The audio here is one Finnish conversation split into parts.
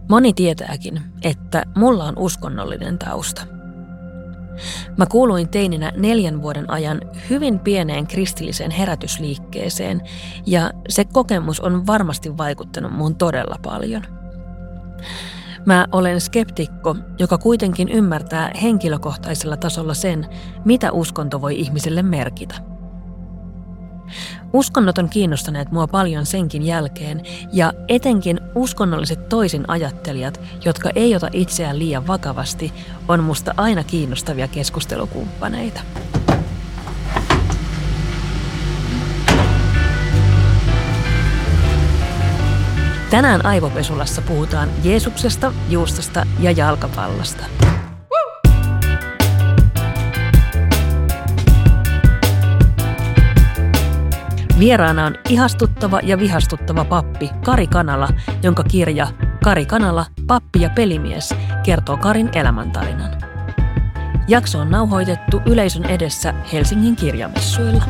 Moni tietääkin, että mulla on uskonnollinen tausta. Mä kuuluin teininä 4 vuoden ajan hyvin pieneen kristilliseen herätysliikkeeseen ja se kokemus on varmasti vaikuttanut mun todella paljon. Mä olen skeptikko, joka kuitenkin ymmärtää henkilökohtaisella tasolla sen, mitä uskonto voi ihmiselle merkitä. Uskonnot on kiinnostaneet mua paljon senkin jälkeen ja etenkin uskonnolliset toisin ajattelijat, jotka ei ota itseään liian vakavasti, on musta aina kiinnostavia keskustelukumppaneita. Tänään Aivopesulassa puhutaan Jeesuksesta, juustosta ja jalkapallosta. Vieraana on ihastuttava ja vihastuttava pappi Kari Kanala, jonka kirja Kari Kanala, pappi ja pelimies kertoo Karin elämäntarinan. Jakso on nauhoitettu yleisön edessä Helsingin kirjamessuilla.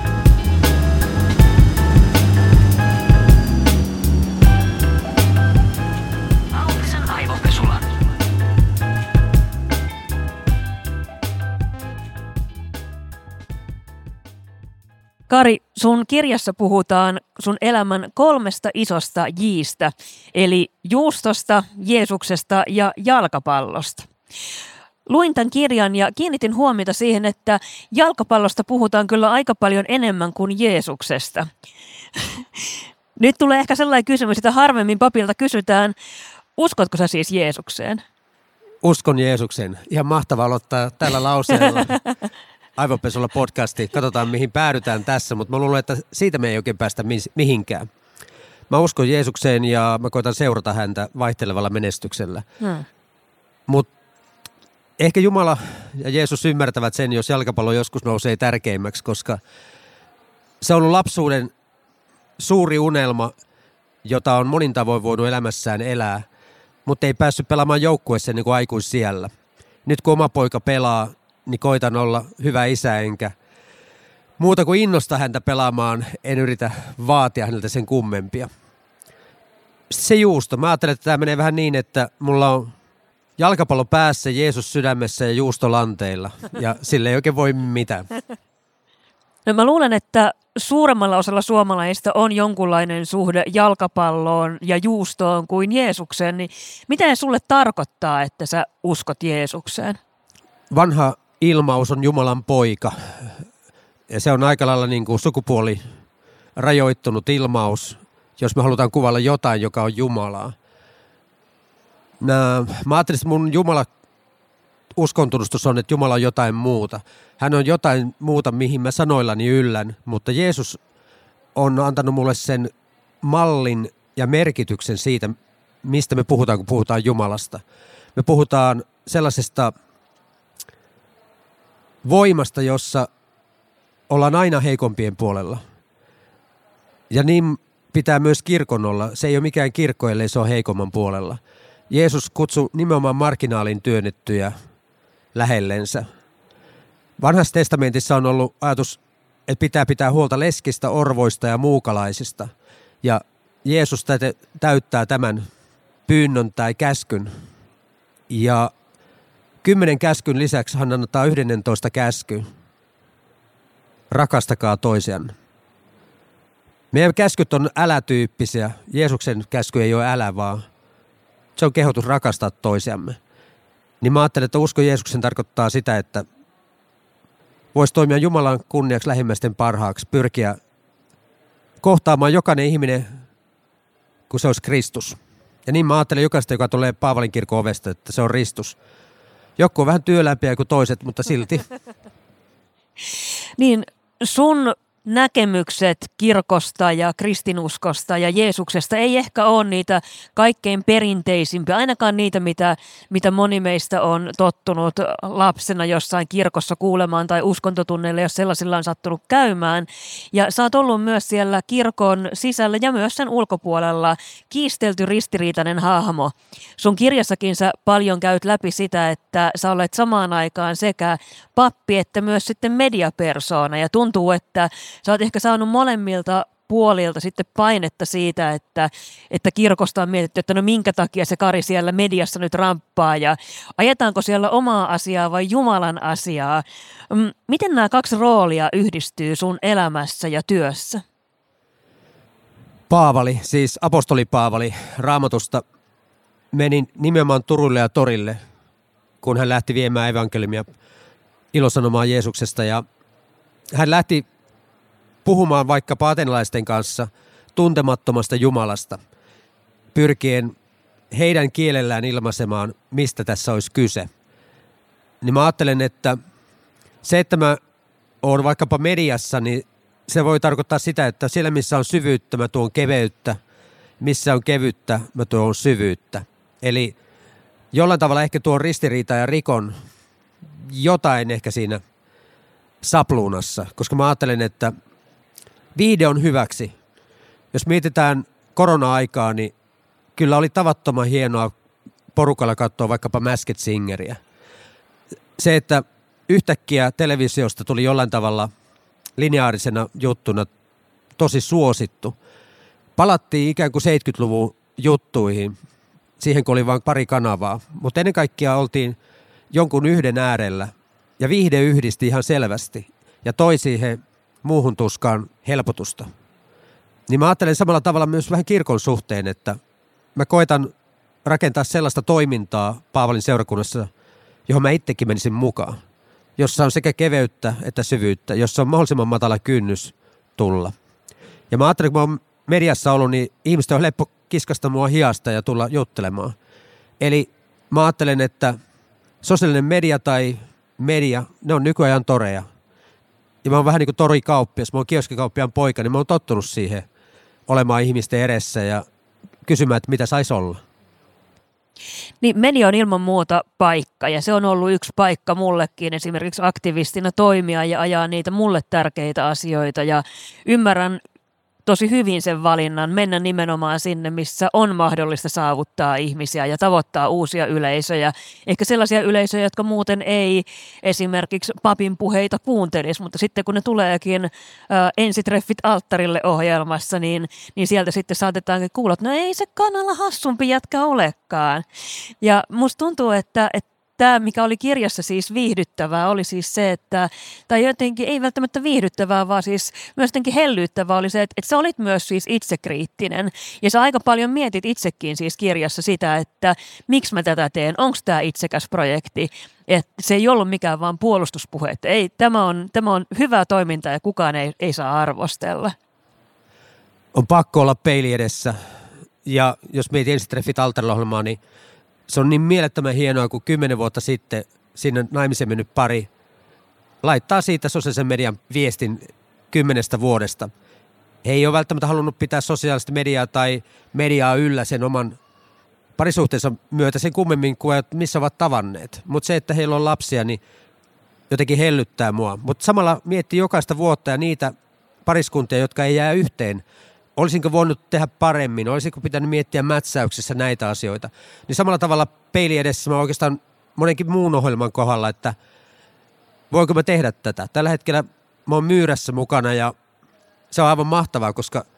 Kari, sun kirjassa puhutaan sun elämän 3 isosta J:stä, eli juustosta, Jeesuksesta ja jalkapallosta. Luin tämän kirjan ja kiinnitin huomiota siihen, että jalkapallosta puhutaan kyllä aika paljon enemmän kuin Jeesuksesta. Nyt tulee ehkä sellainen kysymys, että harvemmin papilta kysytään, uskotko sä siis Jeesukseen? Uskon Jeesukseen. Ihan mahtavaa aloittaa tällä lauseella. Aivopesulla podcasti. Katsotaan, mihin päädytään tässä, mutta mä luulen, että siitä me ei oikein päästä mihinkään. Mä uskon Jeesukseen ja mä koitan seurata häntä vaihtelevalla menestyksellä. Mutta ehkä Jumala ja Jeesus ymmärtävät sen, jos jalkapallo joskus nousee tärkeimmäksi, koska se on ollut lapsuuden suuri unelma, jota on monin tavoin voinut elämässään elää, mutta ei päässyt pelaamaan joukkueessa niin kuin aikuisiällä. Nyt kun oma poika pelaa, niin koitan olla hyvä isä, enkä muuta kuin innosta häntä pelaamaan, en yritä vaatia häneltä sen kummempia. Se juusto. Mä ajattelen, että tämä menee vähän niin, että mulla on jalkapallo päässä, Jeesus sydämessä ja juusto lanteilla. Ja sille ei oikein voi mitään. No mä luulen, että suuremmalla osalla suomalaisista on jonkunlainen suhde jalkapalloon ja juustoon kuin Jeesukseen. Niin mitä sulle tarkoittaa, että sä uskot Jeesukseen? Vanha ilmaus on Jumalan poika. Ja se on aika lailla niin kuin sukupuoli rajoittunut ilmaus, jos me halutaan kuvailla jotain, joka on Jumalaa. Mä ajattelin, että mun uskontunnustus on, että Jumala on jotain muuta. Hän on jotain muuta, mihin mä sanoillani yllän, mutta Jeesus on antanut mulle sen mallin ja merkityksen siitä, mistä me puhutaan, kun puhutaan Jumalasta. Me puhutaan sellaisesta voimasta, jossa ollaan aina heikompien puolella. Ja niin pitää myös kirkon olla. Se ei ole mikään kirkko, ellei se ole heikomman puolella. Jeesus kutsui nimenomaan marginaalin työnnettyjä lähellensä. Vanhassa testamentissa on ollut ajatus, että pitää huolta leskistä, orvoista ja muukalaisista. Ja Jeesus täyttää tämän pyynnön tai käskyn. Ja 10 käskyn lisäksi hän antaa 11 käskyn. Rakastakaa toisianne. Meidän käskyt on älä-tyyppisiä. Jeesuksen käsky ei ole älä, vaan se on kehotus rakastaa toisiamme. Niin mä ajattelen, että usko Jeesuksen tarkoittaa sitä, että voisi toimia Jumalan kunniaksi lähimmäisten parhaaksi, pyrkiä kohtaamaan jokainen ihminen, kun se olisi Kristus. Ja niin mä ajattelen jokaista, joka tulee Paavalin kirkon ovesta, että se on Ristus. Joku on vähän työlämpiä kuin toiset, mutta silti. Niin sun näkemykset kirkosta ja kristinuskosta ja Jeesuksesta ei ehkä ole niitä kaikkein perinteisimpiä, ainakaan niitä, mitä moni meistä on tottunut lapsena jossain kirkossa kuulemaan tai uskontotunneilla, jos sellaisilla on sattunut käymään. Ja sä oot ollut myös siellä kirkon sisällä ja myös sen ulkopuolella kiistelty ristiriitainen hahmo. Sun kirjassakin sä paljon käyt läpi sitä, että sä olet samaan aikaan sekä pappi että myös sitten mediapersoona ja tuntuu, että sä oot ehkä saanut molemmilta puolilta sitten painetta siitä, että kirkosta on mietitty, että no minkä takia se Kari siellä mediassa nyt ramppaa ja ajetaanko siellä omaa asiaa vai Jumalan asiaa. Miten nämä kaksi roolia yhdistyy sun elämässä ja työssä? Paavali, siis apostoli Paavali Raamatusta meni nimenomaan Turulle ja torille, kun hän lähti viemään evankeliumia, ilosanomaa Jeesuksesta, ja hän lähti puhumaan vaikkapa atenilaisten kanssa tuntemattomasta Jumalasta, pyrkien heidän kielellään ilmaisemaan, mistä tässä olisi kyse. Niin mä ajattelen, että se, että mä oon vaikkapa mediassa, niin se voi tarkoittaa sitä, että siellä missä on syvyyttä, mä tuon keveyttä, missä on kevyttä, mä tuon syvyyttä. Eli jollain tavalla ehkä tuon ristiriita ja rikon jotain ehkä siinä sapluunassa, koska mä ajattelen, että viihde on hyväksi. Jos mietitään korona-aikaa, niin kyllä oli tavattoman hienoa porukalla katsoa vaikkapa Masked Singeriä. Se, että yhtäkkiä televisiosta tuli jollain tavalla lineaarisena juttuna tosi suosittu. Palattiin ikään kuin 70-luvun juttuihin, siihen kun oli vain pari kanavaa, mutta ennen kaikkea oltiin jonkun yhden äärellä ja viihde yhdisti ihan selvästi ja toi siihen muuhun tuskaan helpotusta. Niin mä ajattelen samalla tavalla myös vähän kirkon suhteen, että mä koitan rakentaa sellaista toimintaa Paavalin seurakunnassa, johon mä itsekin menisin mukaan, jossa on sekä keveyttä että syvyyttä, jossa on mahdollisimman matala kynnys tulla. Ja mä ajattelen, kun mä oon mediassa ollut, niin ihmiset on helppo kiskasta mua hiasta ja tulla juttelemaan. Eli mä ajattelen, että sosiaalinen media tai media, ne on nykyajan toreja. Ja mä oon vähän niin kuin torikauppias, mä oon kioskikauppiaan poika, niin mä oon tottunut siihen olemaan ihmisten edessä ja kysymään, että mitä saisi olla. Niin media on ilman muuta paikka ja se on ollut yksi paikka mullekin esimerkiksi aktivistina toimia ja ajaa niitä mulle tärkeitä asioita ja ymmärrän tosi hyvin sen valinnan mennä nimenomaan sinne, missä on mahdollista saavuttaa ihmisiä ja tavoittaa uusia yleisöjä. Ehkä sellaisia yleisöjä, jotka muuten ei esimerkiksi papin puheita kuuntelisi, mutta sitten kun ne tuleekin ensitreffit alttarille -ohjelmassa, niin sieltä sitten saatetaankin kuulla, että no ei se Kanala hassumpi jätkä olekaan. Ja musta tuntuu, että tämä, mikä oli kirjassa siis viihdyttävää, oli siis se, että, tai jotenkin ei välttämättä viihdyttävää, vaan siis myös jotenkin hellyyttävää oli se, että sä olit myös siis itsekriittinen. Ja sä aika paljon mietit itsekin siis kirjassa sitä, että miksi mä tätä teen, onko tämä itsekäs projekti. Että se ei ollut mikään vaan puolustuspuhe, että ei, tämä on hyvää toimintaa ja kukaan ei saa arvostella. On pakko olla peili edessä. Ja jos mietit ensitreffit alttarilla-ohjelmaa, niin se on niin mielettömän hienoa, kun 10 vuotta sitten sinne naimisen mennyt pari laittaa siitä sosiaalisen median viestin 10 vuodesta. He ei ole välttämättä halunnut pitää sosiaalista mediaa tai mediaa yllä sen oman parisuhteensa myötä sen kummemmin kuin missä ovat tavanneet. Mutta se, että heillä on lapsia, niin jotenkin hellyttää mua. Mutta samalla miettii jokaista vuotta ja niitä pariskuntia, jotka ei jää yhteen. Olisinko voinut tehdä paremmin? Olisiko pitänyt miettiä mätsäyksessä näitä asioita? Niin samalla tavalla peili edessä mä oikeastaan monenkin muun ohjelman kohdalla, että voinko mä tehdä tätä? Tällä hetkellä mä oon Myyrässä mukana ja se on aivan mahtavaa,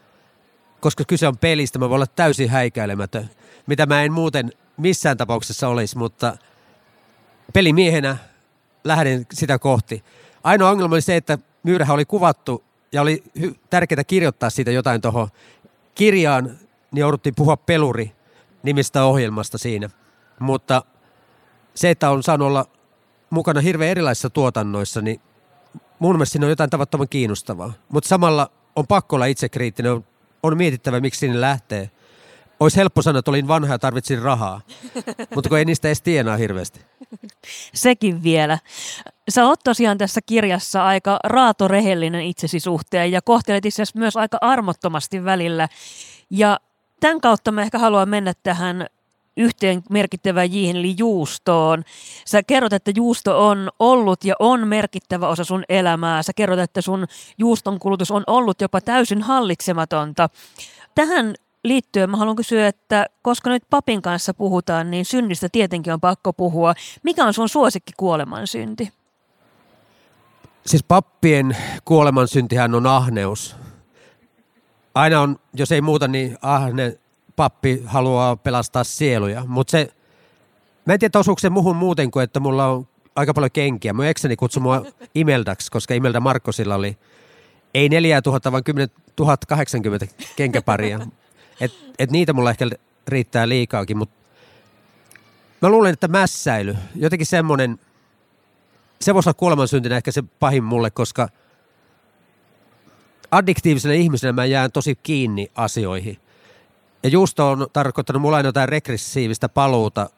koska kyse on pelistä. Mä voin olla täysin häikäilemätön, mitä mä en muuten missään tapauksessa olisi, mutta pelimiehenä lähden sitä kohti. Ainoa ongelma oli se, että Myyrähän oli kuvattu ja oli tärkeää kirjoittaa siitä jotain tuohon kirjaan, niin jouduttiin puhua Peluri nimistä ohjelmasta siinä. Mutta se, että on saanut olla mukana hirveän erilaisissa tuotannoissa, niin mun mielestä siinä on jotain tavattoman kiinnostavaa. Mutta samalla on pakko olla itsekriittinen, on mietittävä, miksi sinne lähtee. Olisi helppo sanoa, että olin vanha ja tarvitsin rahaa, mutta kun ei niistä edes tienaa hirveästi. Sekin vielä. Sä oot tosiaan tässä kirjassa aika raatorehellinen itsesi suhteen ja kohtelet itse asiassa myös aika armottomasti välillä. Ja tämän kautta mä ehkä haluan mennä tähän yhteen merkittävään jihin, eli juustoon. Sä kerrot, että juusto on ollut ja on merkittävä osa sun elämää. Sä kerrot, että sun juuston kulutus on ollut jopa täysin hallitsematonta. Tähän liittyen mä haluan kysyä, että koska nyt papin kanssa puhutaan, niin synnistä tietenkin on pakko puhua. Mikä on sun suosikki kuolemansynti? Siis pappien kuolemansyntihän on ahneus. aina on, jos ei muuta, niin ne pappi haluaa pelastaa sieluja. Mutta se, mä en tiedä, osuuko se muhun muuten kuin, että mulla on aika paljon kenkiä. Mun ekseni kutsui mua Imeldaksi, koska Imelda Markkosilla oli ei 4000, vaan 10 080 kenkäparia. Et niitä mulla ehkä riittää liikaakin, mutta mä luulen, että mässäily, jotenkin semmoinen, se voisi olla kuolemansyntinen ehkä se pahin mulle, koska addiktiivisena ihmisenä mä jään tosi kiinni asioihin. Ja juusto on tarkoittanut mulla aina jotain regressiivistä paluuta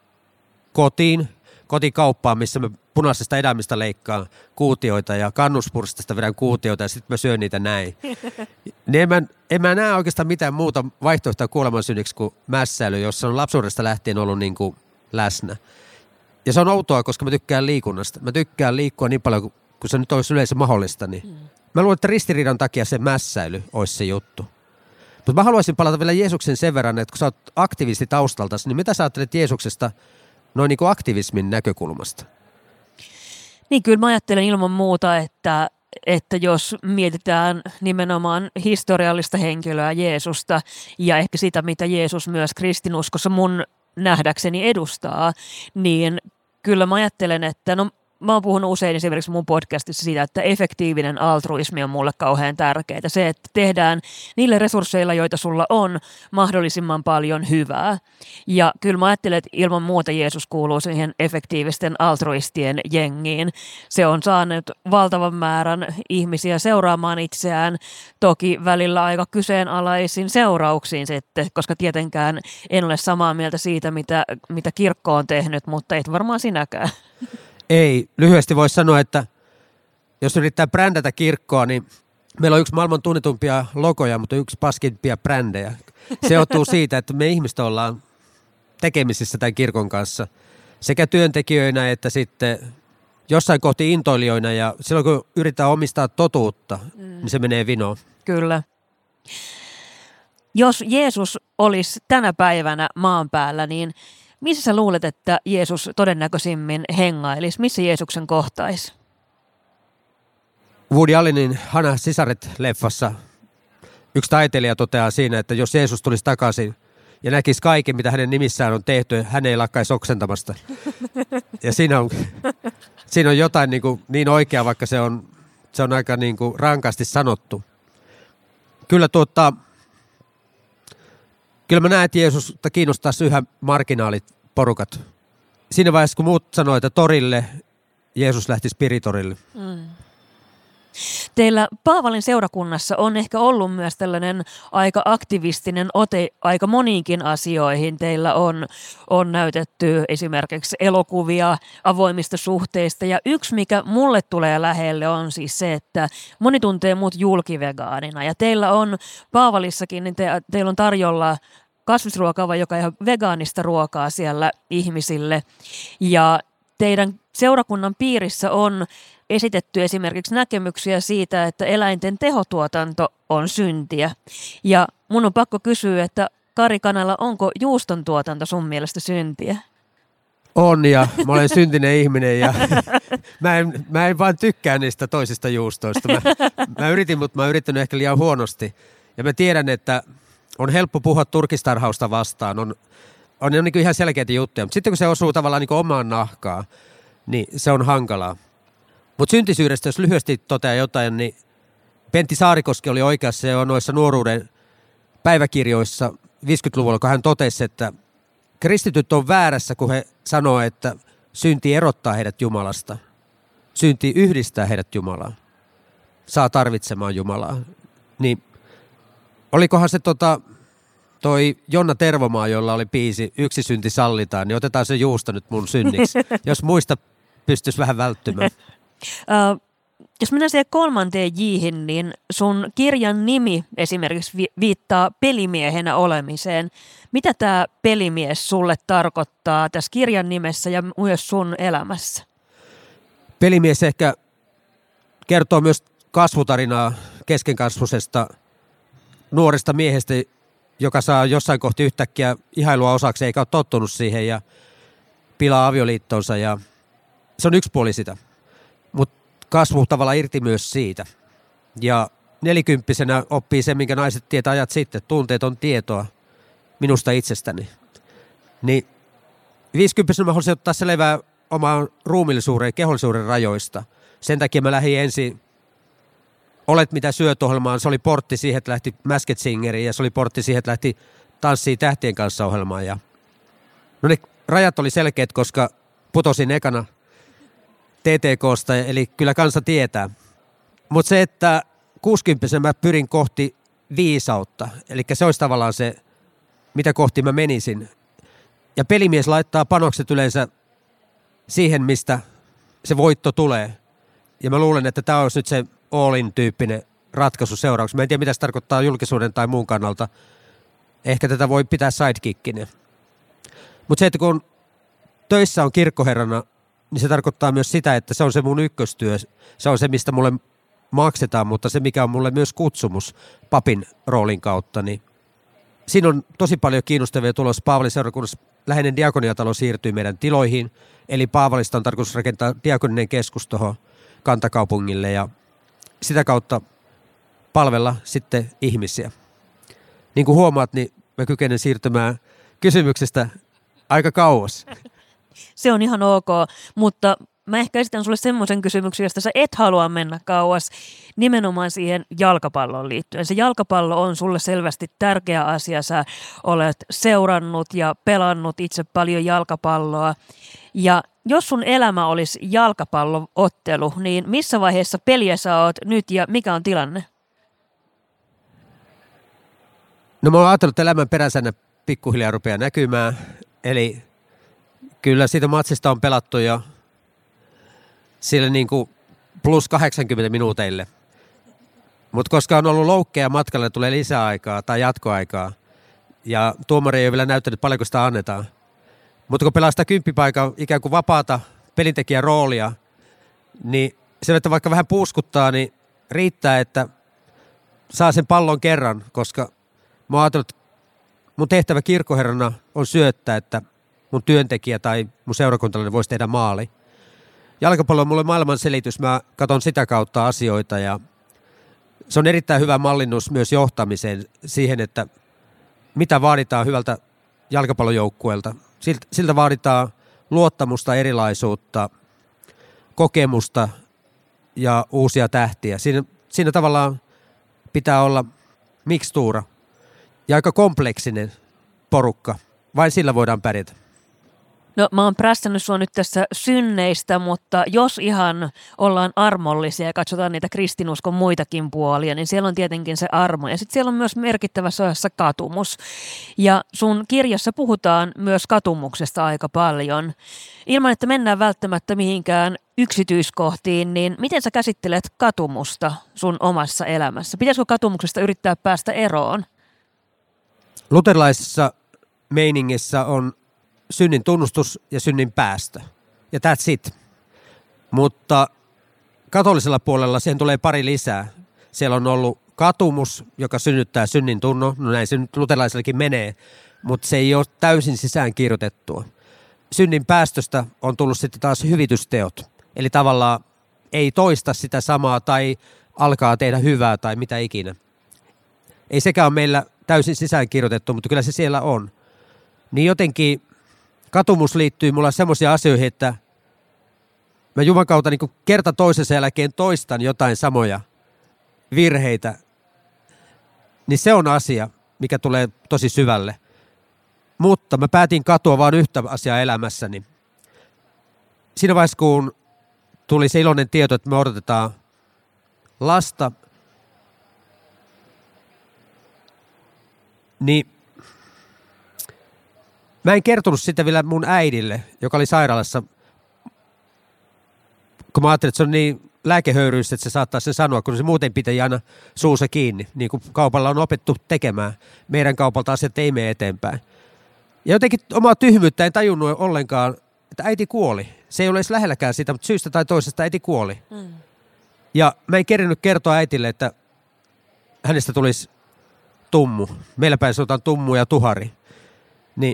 kotikauppaan, missä mä punaisesta edämistä leikkaan kuutioita ja kannuspurstista vedän kuutioita ja sitten mä syön niitä näin. Niin en mä näe oikeastaan mitään muuta vaihtoehtoa kuolemansynniksi kuin mässäily, jossa on lapsuudesta lähtien ollut niin kuin läsnä. Ja se on outoa, koska mä tykkään liikunnasta. Mä tykkään liikkua niin paljon, kun se nyt olisi yleensä mahdollista. Niin. Mä luulen, että ristiriidan takia se mässäily olisi se juttu. Mutta mä haluaisin palata vielä Jeesuksen sen verran, että kun sä oot aktivisti taustaltasi, niin mitä sä ajattelet Jeesuksesta noin niin kuin aktivismin näkökulmasta? Niin kyllä mä ajattelen ilman muuta, että jos mietitään nimenomaan historiallista henkilöä Jeesusta ja ehkä sitä, mitä Jeesus myös kristinuskossa mun nähdäkseni edustaa, niin kyllä mä ajattelen, että mä oon puhunut usein esimerkiksi mun podcastissa siitä, että efektiivinen altruismi on mulle kauhean tärkeää. Se, että tehdään niille resursseilla, joita sulla on, mahdollisimman paljon hyvää. Ja kyllä mä ajattelen, että ilman muuta Jeesus kuuluu siihen efektiivisten altruistien jengiin. Se on saanut valtavan määrän ihmisiä seuraamaan itseään, toki välillä aika kyseenalaisin seurauksiin sitten, koska tietenkään en ole samaa mieltä siitä, mitä kirkko on tehnyt, mutta et varmaan sinäkään. Ei. Lyhyesti voisi sanoa, että jos yrittää brändätä kirkkoa, niin meillä on yksi maailman tunnetumpia logoja, mutta yksi paskimpia brändejä. Se johtuu siitä, että me ihmiset ollaan tekemisissä tämän kirkon kanssa sekä työntekijöinä että sitten jossain kohti intoilijoina ja silloin kun yritetään omistaa totuutta, niin se menee vinoon. Kyllä. Jos Jeesus olisi tänä päivänä maan päällä, niin missä sä luulet, että Jeesus todennäköisimmin hengailisi? Missä Jeesuksen kohtaisi? Woody Allenin Hannah Sisaret-leffassa yksi taiteilija toteaa siinä, että jos Jeesus tulisi takaisin ja näkisi kaiken, mitä hänen nimissään on tehty, hän ei lakkaisi oksentamasta. Ja siinä on jotain niin oikeaa, vaikka se on aika niin kuin rankasti sanottu. Kyllä mä näen, että Jeesusta kiinnostaisi yhä marginaaliporukat. Siinä vaiheessa, kun muut sanoo, että torille, Jeesus lähti spiritorille. Teillä Paavalin seurakunnassa on ehkä ollut myös tällainen aika aktivistinen ote aika moniinkin asioihin. Teillä on näytetty esimerkiksi elokuvia avoimista suhteista ja yksi, mikä mulle tulee lähelle, on siis se, että moni tuntee mut julkivegaanina. Ja teillä on Paavalissakin, niin teillä on tarjolla kasvisruokaa vai joka ihan vegaanista ruokaa siellä ihmisille. Ja teidän seurakunnan piirissä on esitetty esimerkiksi näkemyksiä siitä, että eläinten tehotuotanto on syntiä. Ja mun on pakko kysyä, että Kari Kanala, onko juuston tuotanto sun mielestä syntiä? On ja mä olen syntinen ihminen ja mä en vaan tykkää niistä toisista juustoista. Mä yritin, mutta mä oon yrittänyt ehkä liian huonosti. Ja mä tiedän, että on helppo puhua turkistarhausta vastaan. On niin ihan selkeitä juttuja, mutta sitten kun se osuu tavallaan niin omaan nahkaan, niin se on hankalaa. Mutta syntisyydestä, jos lyhyesti toteaa jotain, niin Pentti Saarikoski oli oikeassa jo noissa nuoruuden päiväkirjoissa 50-luvulla, kun hän totesi, että kristityt on väärässä, kun he sanoo, että synti erottaa heidät Jumalasta. Synti yhdistää heidät Jumalaan. Saa tarvitsemaan Jumalaa. Niin olikohan se toi Jonna Tervomaa, jolla oli biisi Yksi synti sallitaan, niin otetaan se juusto nyt mun synniksi, jos muista pystyisi vähän välttymään. Jos mennään siihen 3 J:hin, niin sun kirjan nimi esimerkiksi viittaa pelimiehenä olemiseen. Mitä tämä pelimies sulle tarkoittaa tässä kirjan nimessä ja myös sun elämässä? Pelimies ehkä kertoo myös kasvutarinaa keskenkasvuisesta nuoresta miehestä, joka saa jossain kohti yhtäkkiä ihailua osaksi eikä ole tottunut siihen ja pilaa avioliittonsa ja se on yksi puoli sitä. Mutta kasvu tavallaan irti myös siitä. Ja nelikymppisenä oppii se, minkä naiset tietää ajat sitten. Tunteet on tietoa minusta itsestäni. Niin 50-vuotiaana mä haluaisin ottaa selvää omaan ruumillisuuden ja kehollisuuden rajoista. Sen takia mä lähdin ensin Olet mitä syöt -ohjelmaan. Se oli portti siihen, että lähti Masked Singeriin ja se oli portti siihen, että lähti Tanssii tähtien kanssa -ohjelmaan. Ja no ne rajat oli selkeät, koska putosin ekana TTK:sta, eli kyllä kansa tietää. Mutta se, että 60-vuotiaana mä pyrin kohti viisautta, eli se olisi tavallaan se, mitä kohti mä menisin. Ja pelimies laittaa panokset yleensä siihen, mistä se voitto tulee. Ja mä luulen, että tämä olisi nyt se all-in-tyyppinen ratkaisu seuraavaksi. Mä en tiedä, mitä se tarkoittaa julkisuuden tai muun kannalta. Ehkä tätä voi pitää sidekickinä. Mutta se, että kun töissä on kirkkoherrana, niin se tarkoittaa myös sitä, että se on se mun ykköstyö. Se on se, mistä mulle maksetaan, mutta se, mikä on mulle myös kutsumus papin roolin kautta, niin siinä on tosi paljon kiinnostavia tulossa. Paavalin seurakunnassa läheinen diakoniatalo siirtyy meidän tiloihin, eli Paavalista on tarkoitus rakentaa diakoninen keskus tuohon kantakaupungille ja sitä kautta palvella sitten ihmisiä. Niin kuin huomaat, niin mä kykenen siirtymään kysymyksestä aika kauas. Se on ihan ok, mutta mä ehkä esitän sulle semmoisen kysymyksen, josta sä et halua mennä kauas, nimenomaan siihen jalkapalloon liittyen. Se jalkapallo on sulle selvästi tärkeä asia. Sä olet seurannut ja pelannut itse paljon jalkapalloa. Ja jos sun elämä olisi jalkapalloottelu, niin missä vaiheessa peliä sä oot nyt ja mikä on tilanne? No mä oon ajatellut, että elämän peräsänä pikkuhiljaa rupeaa näkymään. Eli kyllä siitä matsista on pelattu jo sille niin kuin plus 80 minuuteille. Mutta koska on ollut loukkeja matkalla, tulee lisäaikaa tai jatkoaikaa. Ja tuomari ei ole vielä näyttänyt paljonko sitä annetaan. Mutta kun pelaa sitä 10 ikään kuin vapaata pelintekijän roolia, niin se, että vaikka vähän puuskuttaa, niin riittää, että saa sen pallon kerran, koska mä oon ajatellut, että mun tehtävä kirkkoherrana on syöttää, että mun työntekijä tai mun seurakuntalainen voisi tehdä maali. Jalkapallo on mulle maailman selitys, mä katson sitä kautta asioita ja se on erittäin hyvä mallinnus myös johtamiseen siihen, että mitä vaaditaan hyvältä jalkapallojoukkueelta. Siltä vaaditaan luottamusta, erilaisuutta, kokemusta ja uusia tähtiä. Siinä tavallaan pitää olla mikstuura ja aika kompleksinen porukka. Vain sillä voidaan pärjätä. No mä oon prässännyt sua nyt tässä synneistä, mutta jos ihan ollaan armollisia ja katsotaan niitä kristinuskon muitakin puolia, niin siellä on tietenkin se armo. Ja sitten siellä on myös merkittävässä osassa katumus. Ja sun kirjassa puhutaan myös katumuksesta aika paljon. Ilman, että mennään välttämättä mihinkään yksityiskohtiin, niin miten sä käsittelet katumusta sun omassa elämässä? Pitäisikö katumuksesta yrittää päästä eroon? Luterilaisessa meiningissä on synnin tunnustus ja synnin päästö. Ja that's it. Mutta katolisella puolella siihen tulee pari lisää. Siellä on ollut katumus, joka synnyttää synnin tunnon. No näin se nyt luterilaisellakin menee, mutta se ei ole täysin sisään kirjoitettua. Synnin päästöstä on tullut sitten taas hyvitysteot. Eli tavallaan ei toista sitä samaa tai alkaa tehdä hyvää tai mitä ikinä. Ei sekään ole meillä täysin sisään kirjoitettu, mutta kyllä se siellä on. Niin jotenkin katumus liittyy mulla semmoisiin asioihin, että mä Jumalan kautta niin kuin kerta toisensa jälkeen toistan jotain samoja virheitä. Niin se on asia, mikä tulee tosi syvälle. Mutta mä päätin katua vain yhtä asiaa elämässäni. Siinä vaiheessa, kun tuli se iloinen tieto, että me odotetaan lasta, niin mä en kertonut sitä vielä mun äidille, joka oli sairaalassa, kun mä ajattelin, että se on niin lääkehöyryys, että se saattaa sen sanoa, kun se muuten pitää aina suussa kiinni, niin kuin kaupalla on opettu tekemään. Meidän kaupalta asiat ei mene eteenpäin. Ja jotenkin omaa tyhmyyttä en tajunnut ollenkaan, että äiti kuoli. Se ei ole edes lähelläkään sitä, mutta syystä tai toisesta äiti kuoli. Ja mä en kerinyt kertoa äitille, että hänestä tulisi tummu. Meillä päin sanotaan tummu ja tuhari. Niin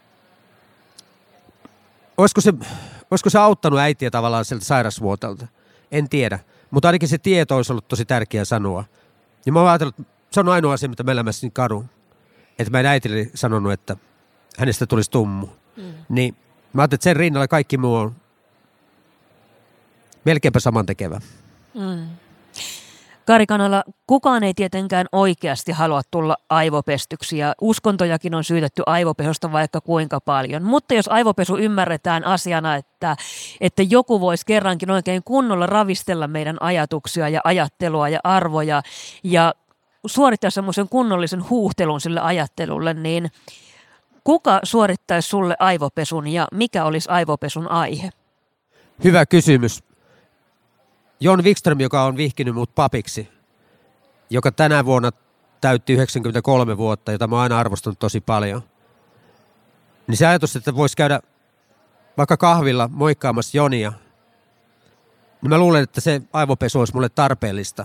olisiko se auttanut äitiä tavallaan sieltä sairasvuotelta? En tiedä, mutta ainakin se tieto olisi ollut tosi tärkeä sanoa. Ja mä oon ajatellut, että se on ainoa asia, mitä mä elämässäni kadun. Että mä en äitille sanonut, että hänestä tulisi tummu. Niin mä ajattelin, että sen rinnalla kaikki muu on melkeinpä samantekevä. Kari Kanala, kukaan ei tietenkään oikeasti halua tulla aivopestyksi ja uskontojakin on syytetty aivopesusta vaikka kuinka paljon. Mutta jos aivopesu ymmärretään asiana, että joku voisi kerrankin oikein kunnolla ravistella meidän ajatuksia ja ajattelua ja arvoja ja suorittaa semmoisen kunnollisen huuhtelun sille ajattelulle, niin kuka suorittaisi sulle aivopesun ja mikä olisi aivopesun aihe? Hyvä kysymys. Jon Wikström, joka on vihkinyt mut papiksi, joka tänä vuonna täytti 93 vuotta, jota mä oon aina arvostanut tosi paljon. Niin se ajatus, että voisi käydä vaikka kahvilla moikkaamassa Jonia, niin mä luulen, että se aivopesu olisi mulle tarpeellista.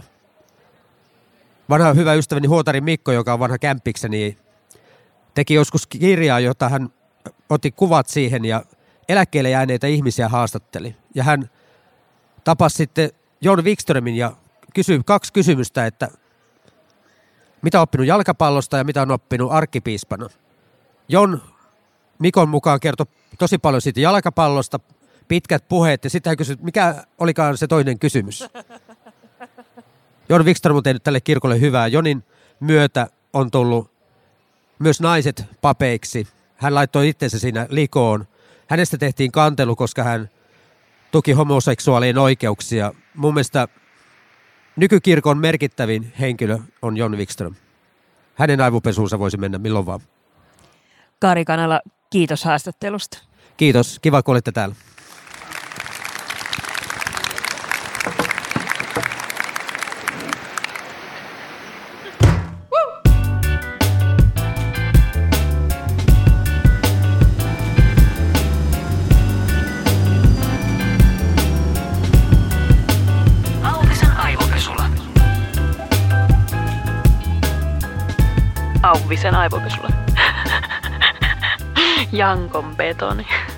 Vanha hyvä ystäväni Huotari Mikko, joka on vanha kämppikseni, teki joskus kirjaa, jota hän otti kuvat siihen ja eläkkeelle jääneitä ihmisiä haastatteli. Ja hän tapasi sitten Jon Wikströmin ja kysyi 2 kysymystä, että mitä on oppinut jalkapallosta ja mitä on oppinut arkkipiispana. Jon Mikon mukaan kertoi tosi paljon siitä jalkapallosta, pitkät puheet ja sitten hän kysyi, mikä olikaan se toinen kysymys. Jon Wikström on tehnyt tälle kirkolle hyvää. Jonin myötä on tullut myös naiset papeiksi. Hän laittoi itsensä siinä likoon. Hänestä tehtiin kantelu, koska hän tuki homoseksuaalien oikeuksia. Mun mielestä nykykirkon merkittävin henkilö on Jon Wikström. Hänen aivopesuunsa voisi mennä milloin vaan. Kari Kanala, kiitos haastattelusta. Kiitos, kiva kun olitte täällä. Auvisen aivopesulla. Jankon betoni.